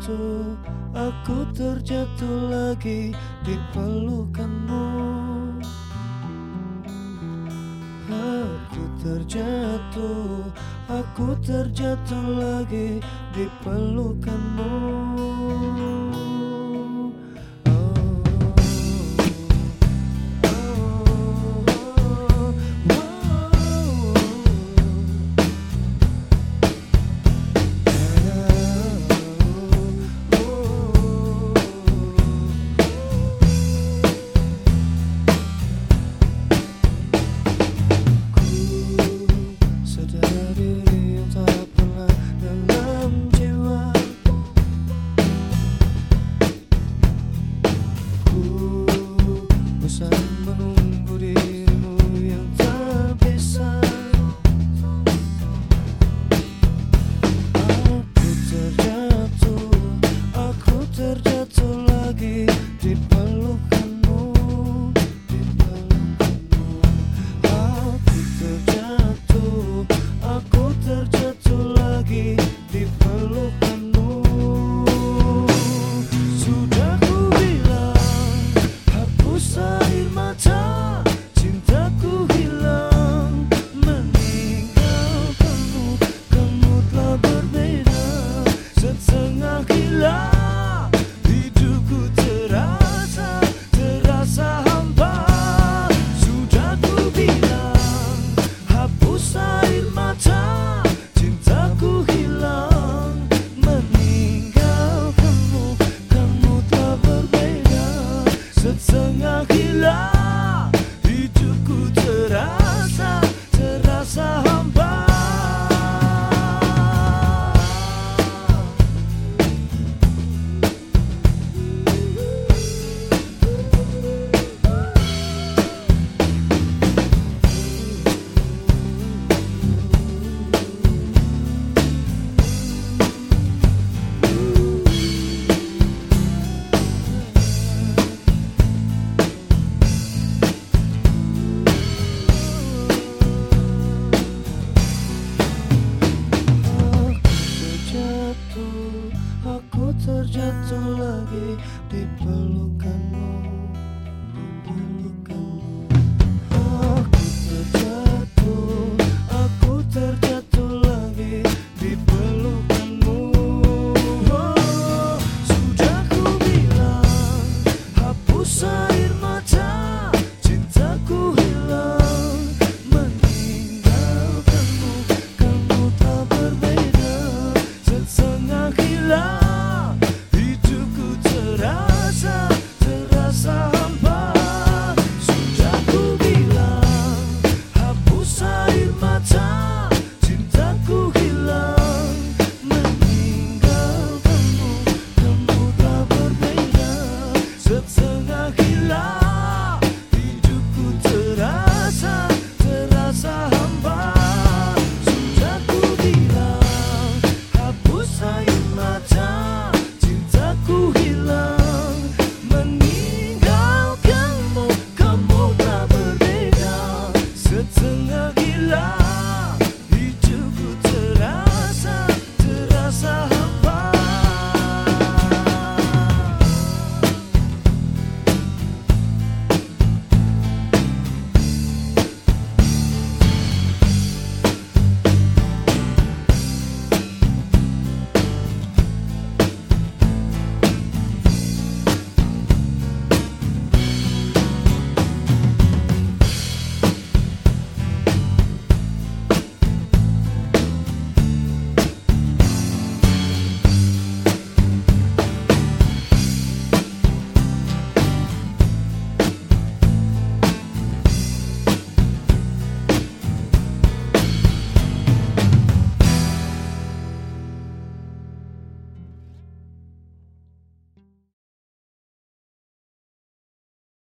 terjatuh, aku terjatuh lagi di pelukanmu. Aku terjatuh lagi di pelukanmu. Menunggu dirimu yang tak bisa. Aku terjatuh lagi di pelukanmu, di pelukanmu. Aku terjatuh lagi di pelukanmu. Sudah ku bilang, hapus air mata, cintaku hilang, meninggalkanmu. Kamu telah berbeda, setengah gila. Hidupku terasa hampa. Sudah ku bilang, hapus air mata, cintaku hilang, meninggalkanmu. Kamu telah berbeda, setengah gila. Hidupku terasa hampa. Aku terjatuh lagi di pelukanmu, di pelukanmu. Aku terjatuh lagi di pelukanmu. Sudah ku bilang, hapus air mata, cintaku hilang, meninggalkanmu. Kamu tak berbeda, setengah gila. Hidupku terasa hampa. Sudah ku bilang, hapus air mata, cintaku hilang, meninggalkanmu. Kamu tak berbeda, setengah gila. Hidupku terasa hampa. Sudah ku bilang, hapus air mata, cintaku hilang, meninggalkanmu. Kamu tak berbeda, setengah gila. Hidupku